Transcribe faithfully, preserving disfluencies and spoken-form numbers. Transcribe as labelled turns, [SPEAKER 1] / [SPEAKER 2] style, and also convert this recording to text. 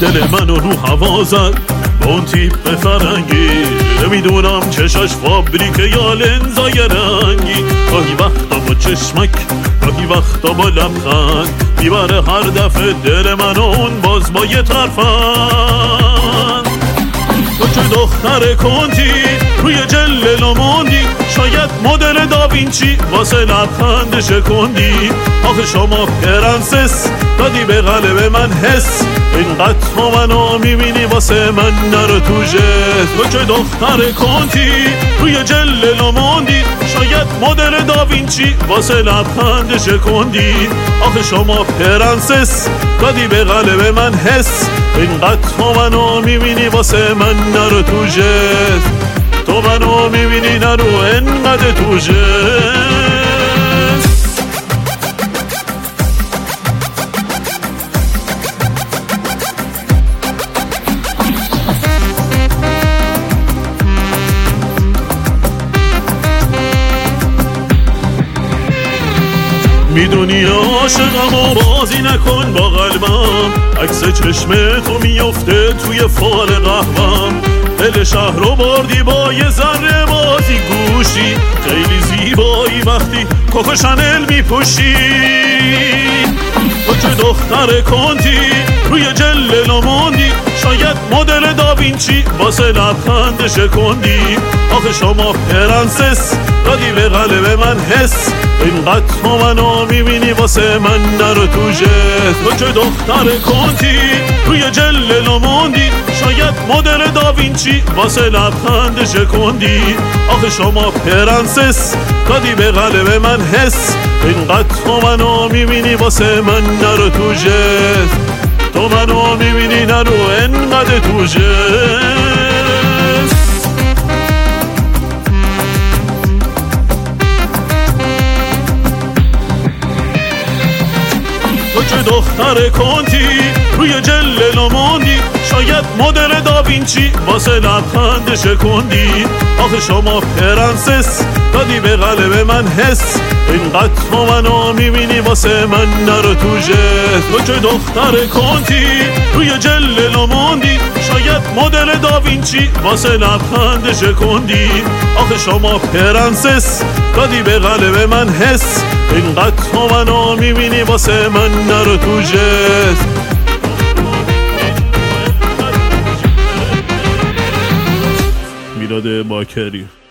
[SPEAKER 1] دل منو رو هوا زد با اون تیپ فرنگی، نمیدونم چشاش فابریکه یا لنزای رنگی. گاهی وقتا با چشمک گاهی وقتا با لبخند میبره هر دفعه دل منو اون باز با یه ترفند. تو که دختر کنتی روی جل لاموندی، شاید مدل داوینچی واسه لبخند شکندی. آخه شما پرنسس دادی به قلب من حس، اینقدر تو منو میبینی واسه من نرو تو جست. تو که دختر کنتی روی جل لاموندی، شاید مدل داوینچی واسه لبخند شکندی. آخه شما پرنسس دادی به قلب من حس، اینقدر تو منو میبینی واسه من نرو تو جست. تو منو میبینی نرو انقدر تو جست. میدونی عاشقم و بازی نکن با قلبم، عکس چشم تو میفته توی فال قهوم. دل شهر رو بردی با یه ذره بازی گوشی، خیلی زیبایی وقتی کوکو شانل میپوشی. تو که دختر کنتی روی جل لاموندی، شاید مدل داوینچی واسه لبخند شکندی. آخه شما پرنسس دادی به قلب من حس، اینقدر تو منو میبینی واسه من نرو تو جست. تو که دختر کنتی روی جل لاموندی، شاید مدل داوینچی واسه لبخند شکندی. آخه شما پرنسس دادی به قلب من حس، اینقدر تو منو میبینی واسه من نرو تو جست. تو منو میبینی نرو انقدر تو جست. تو که دختر کنتی روی جل لاموندی، شاید مدل داوینچی واسه لبخند شکندی. آخه شما پرنسس دادی به قلب من حس، اینقدر تو منو میبینی واسه من نرو تو جست. تو که دختر کنتی روی جل لاموندی، شاید مدل داوینچی واسه لبخند شکندی. آخه شما پرنسس دادی به قلب من حس، اینقدر تو منو میبینی واسه من نرو تو جست. میلاد باکری.